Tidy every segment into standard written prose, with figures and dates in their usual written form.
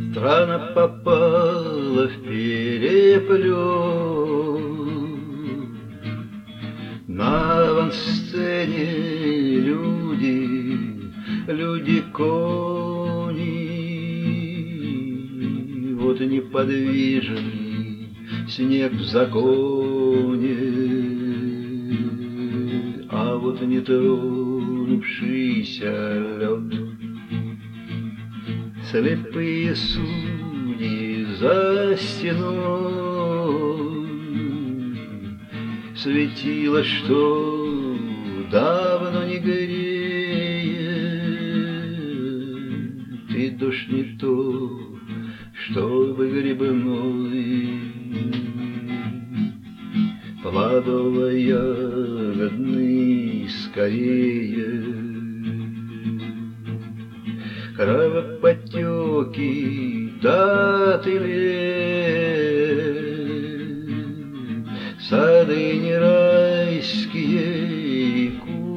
Страна попала в переплет. На авансцене люди кони. Вот неподвижный снег в законе, а вот нетронувшийся лед. Слепые судьи за стеной, светило, что давно не греет, и дождь не то, чтобы грибной. Плодово-ягодный скорее, кровоподтеки даты лет, сады не райские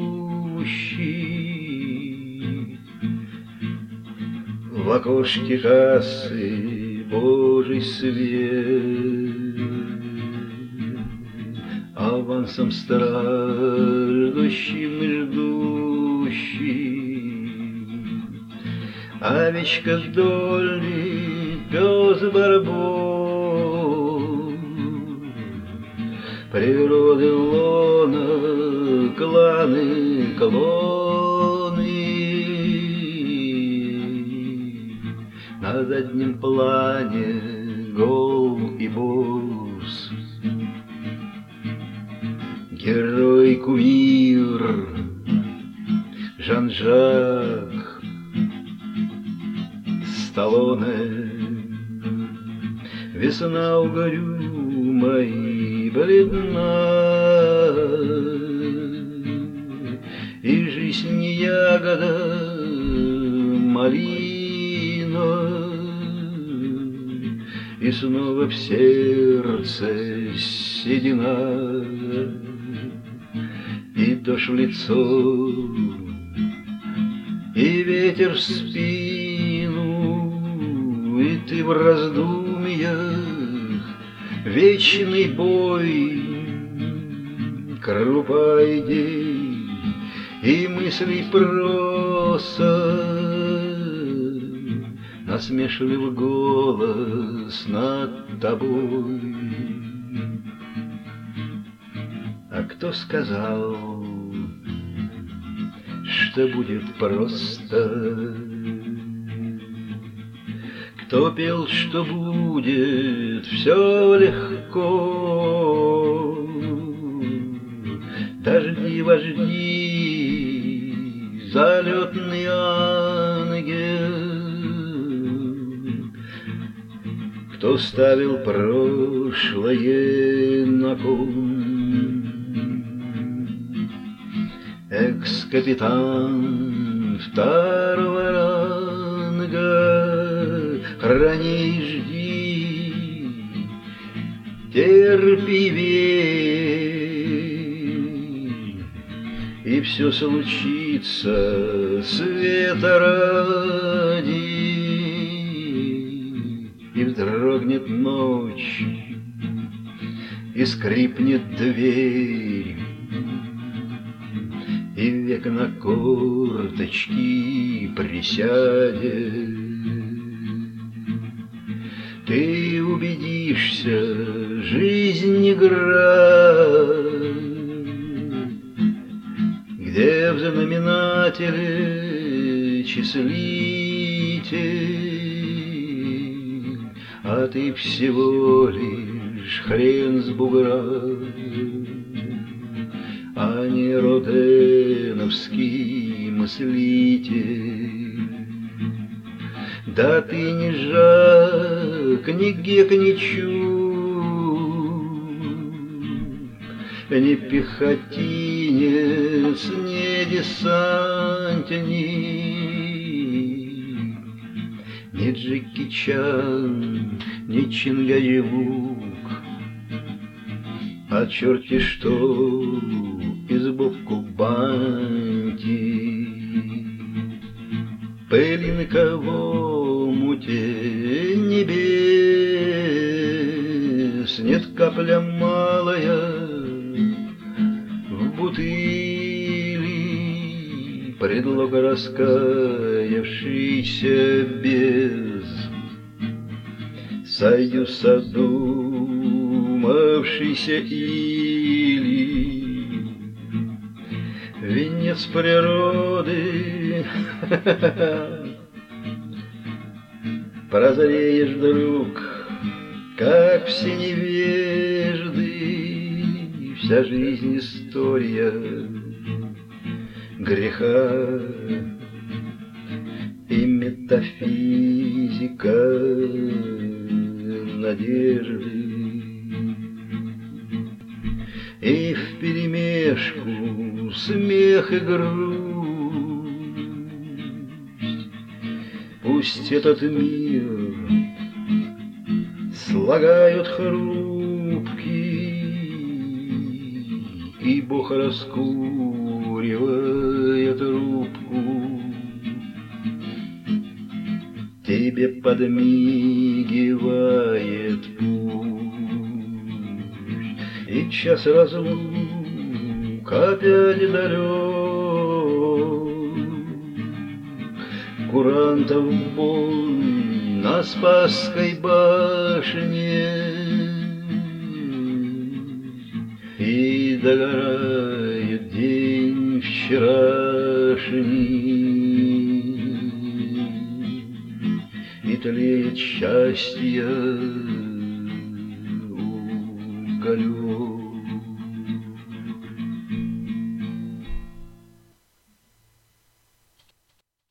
кущи. В окошке кассы Божий свет, авансом страждущим и ждущим. Овечка в доле, пес барбос, природы лона, кланы, клоны. На заднем плане гол и босс, герой-кумир Жан-Жак Сталлоне. Весна угрюмой бледна, и жизнь не ягода, малина, и снова в сердце седина, и дождь в лицо, и ветер в спину, и ты в раздумьях, вечный бой, крупа идей и мыслей проса, насмешливый голос над тобой. А кто сказал, что будет просто? Кто пел, что будет все легко? Дожди, вожди, залетный ангел. Кто ставил прошлое на кон? Экс-капитан второго ранга, храни и жди, терпи, верь, и все случится света ради, и вздрогнет ночь, и скрипнет дверь, и век на корточки присядет. Ты убедишься, жизнь игра, где в знаменателе числитель, а ты всего лишь хрен с бугра, а не роденовский мыслитель. Да ты не Жак, ни Гек, ни Чуб, ни пехотинец, ни десантник, ни Джеки Чан, ни Чингаевук, а черти что из бобку банти. Пылинковому путе небес нет капля малая в бутыли, предлог раскаявшийся без, союз одумавшийся или венец природы. Прозреешь вдруг, как все невежды, вся жизнь история греха и метафизика надежды. И вперемешку смех и грусть. Пусть этот мир слагают хрупкий, и Бог раскуривает трубку, тебе подмигивает пусть, и час разлук опять далек. Курантов бой на Спасской башне, и догорает день вчерашний, и тлеет счастье